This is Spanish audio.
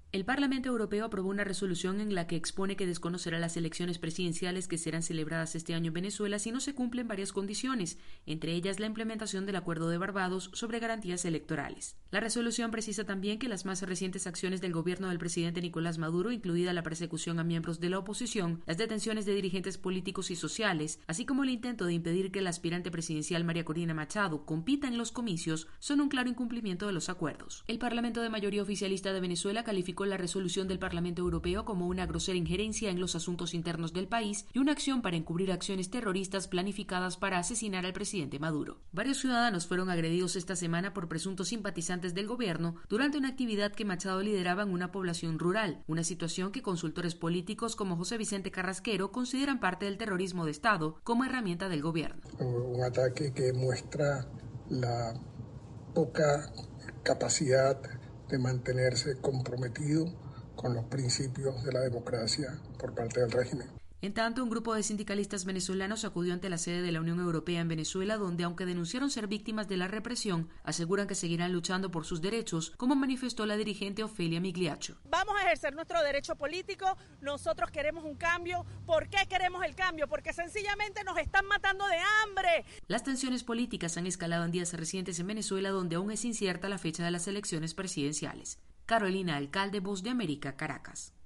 El Parlamento Europeo aprobó una resolución en la que expone que desconocerá las elecciones presidenciales que serán celebradas este año en Venezuela si no se cumplen varias condiciones, entre ellas la implementación del Acuerdo de Barbados sobre garantías electorales. La resolución precisa también que las más recientes acciones del gobierno del presidente Nicolás Maduro, incluida la persecución a miembros de la oposición, las detenciones de dirigentes políticos y sociales, así como el intento de impedir que la aspirante presidencial María Corina Machado compita en los comicios, son un claro incumplimiento de los acuerdos. El Parlamento de mayoría oficialista de Venezuela calificó la resolución del Parlamento Europeo como una grosera injerencia en los asuntos internos del país y una acción para encubrir acciones terroristas planificadas para asesinar al presidente Maduro. Varios ciudadanos fueron agredidos esta semana por presuntos simpatizantes del gobierno durante una actividad que Machado lideraba en una población rural, una situación que consultores políticos como José Vicente Carrasquero consideran parte del terrorismo de Estado como herramienta del gobierno. Un ataque que muestra la poca capacidad de mantenerse comprometido con los principios de la democracia por parte del régimen. En tanto, un grupo de sindicalistas venezolanos acudió ante la sede de la Unión Europea en Venezuela, donde, aunque denunciaron ser víctimas de la represión, aseguran que seguirán luchando por sus derechos, como manifestó la dirigente Ofelia Migliaccio. Vamos a ejercer nuestro derecho político, nosotros queremos un cambio. ¿Por qué queremos el cambio? Porque sencillamente nos están matando de hambre. Las tensiones políticas han escalado en días recientes en Venezuela, donde aún es incierta la fecha de las elecciones presidenciales. Carolina Alcalde, Voz de América, Caracas.